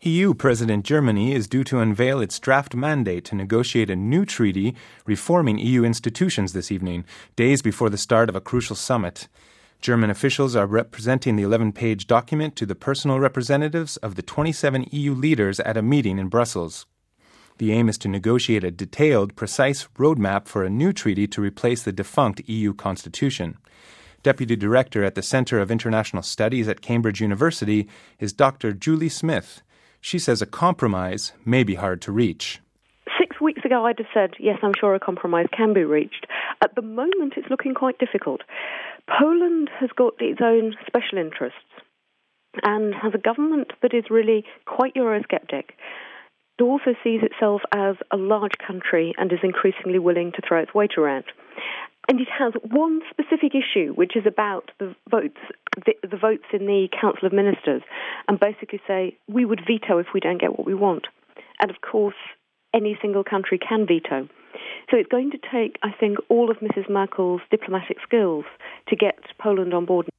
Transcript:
EU President Germany is due to unveil its draft mandate to negotiate a new treaty reforming EU institutions this evening, days before the start of a crucial summit. German officials are presenting the 11-page document to the personal representatives of the 27 EU leaders at a meeting in Brussels. The aim is to negotiate a detailed, precise roadmap for a new treaty to replace the defunct EU constitution. Deputy Director at the Centre of International Studies at Cambridge University is Dr. Julie Smith. She says a compromise may be hard to reach. 6 weeks ago I'd have said, yes, I'm sure a compromise can be reached. At the moment it's looking quite difficult. Poland has got its own special interests and has a government that is really quite Eurosceptic. It also sees itself as a large country and is increasingly willing to throw its weight around. And it has one specific issue, which is about the votes in the Council of Ministers, and basically say, we would veto if we don't get what we want. And of course, any single country can veto. So it's going to take, I think, all of Mrs. Merkel's diplomatic skills to get Poland on board.